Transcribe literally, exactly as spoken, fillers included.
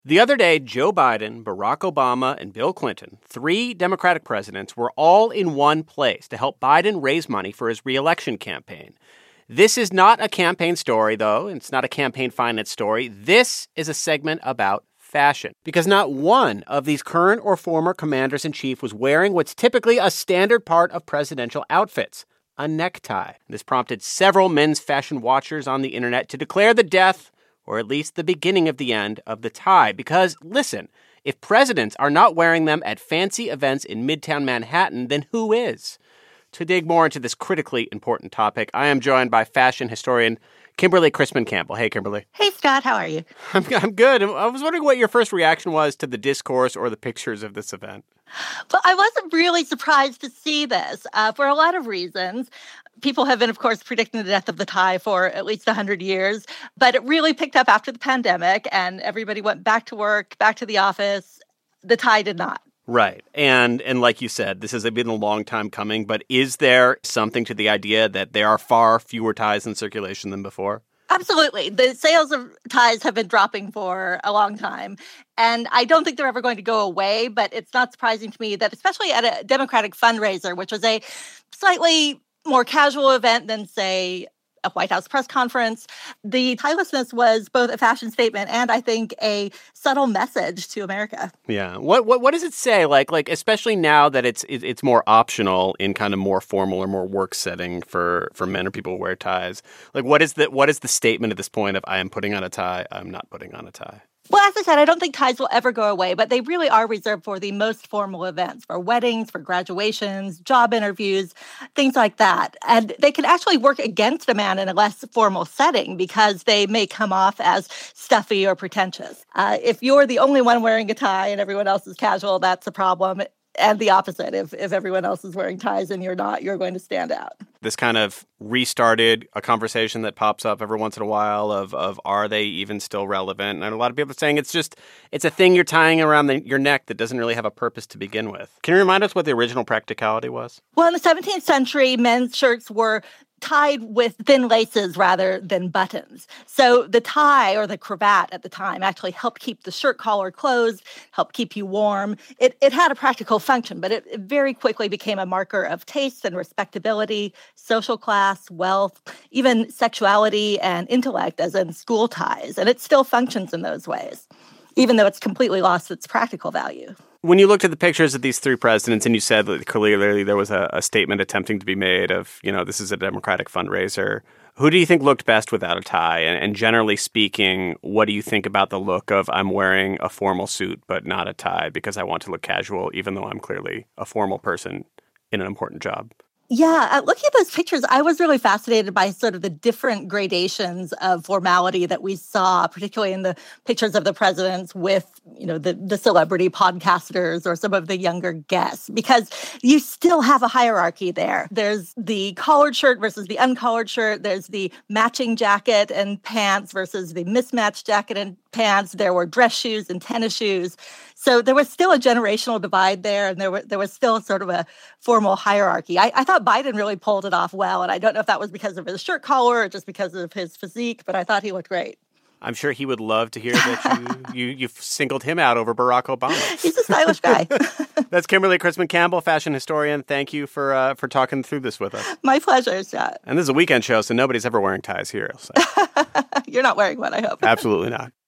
The other day, Joe Biden, Barack Obama, and Bill Clinton, three Democratic presidents, were all in one place to help Biden raise money for his reelection campaign. This is not a campaign story, though. It's not a campaign finance story. This is a segment about fashion, because not one of these current or former commanders-in-chief was wearing what's typically a standard part of presidential outfits, a necktie. This prompted several men's fashion watchers on the internet to declare the death, or at least the beginning of the end, of the tie. Because, listen, if presidents are not wearing them at fancy events in Midtown Manhattan, then who is? To dig more into this critically important topic, I am joined by fashion historian Kimberly Crispin Campbell. Hey, Kimberly. Hey, Scott. How are you? I'm, I'm good. I was wondering what your first reaction was to the discourse or the pictures of this event. Well, I wasn't really surprised to see this uh, for a lot of reasons. People have been, of course, predicting the death of the tie for at least one hundred years, but it really picked up after the pandemic and everybody went back to work, back to the office. The tie did not. Right. And and like you said, this has been a long time coming, but is there something to the idea that there are far fewer ties in circulation than before? Absolutely. The sales of ties have been dropping for a long time. And I don't think they're ever going to go away, but it's not surprising to me that especially at a Democratic fundraiser, which was a slightly more casual event than, say, a White House press conference, the tielessness was both a fashion statement and, I think, a subtle message to America. Yeah. What what what does it say? Like like especially now that it's it, it's more optional in kind of more formal or more work setting for, for men or people who wear ties. Like what is the what is the statement at this point of I am putting on a tie, I'm not putting on a tie? Well, as I said, I don't think ties will ever go away, but they really are reserved for the most formal events, for weddings, for graduations, job interviews, things like that. And they can actually work against a man in a less formal setting because they may come off as stuffy or pretentious. Uh, if you're the only one wearing a tie and everyone else is casual, that's a problem. And the opposite, if if everyone else is wearing ties and you're not, you're going to stand out. This kind of restarted a conversation that pops up every once in a while of, of are they even still relevant? And a lot of people are saying it's just, it's a thing you're tying around the, your neck that doesn't really have a purpose to begin with. Can you remind us what the original practicality was? Well, in the seventeenth century, men's shirts were tied with thin laces rather than buttons. So the tie or the cravat at the time actually helped keep the shirt collar closed, helped keep you warm. It it had a practical function, but it, it very quickly became a marker of taste and respectability, social class, wealth, even sexuality and intellect, as in school ties. And it still functions in those ways, even though it's completely lost its practical value. When you looked at the pictures of these three presidents and you said that clearly there was a, a statement attempting to be made of, you know, this is a Democratic fundraiser, who do you think looked best without a tie? And, and generally speaking, what do you think about the look of I'm wearing a formal suit but not a tie because I want to look casual, even though I'm clearly a formal person in an important job? Yeah, uh, looking at those pictures, I was really fascinated by sort of the different gradations of formality that we saw, particularly in the pictures of the presidents with, you know, the, the celebrity podcasters or some of the younger guests, because you still have a hierarchy there. There's the collared shirt versus the uncollared shirt. There's the matching jacket and pants versus the mismatched jacket and pants. There were dress shoes and tennis shoes. So there was still a generational divide there, and there, were, there was still sort of a formal hierarchy. I, I thought Biden really pulled it off well, and I don't know if that was because of his shirt collar or just because of his physique, but I thought he looked great. I'm sure he would love to hear that you, you, you've singled him out over Barack Obama. He's a stylish guy. That's Kimberly Crispin Campbell, fashion historian. Thank you for uh, for talking through this with us. My pleasure, Scott. And this is a weekend show, so nobody's ever wearing ties here. So. You're not wearing one, I hope. Absolutely not.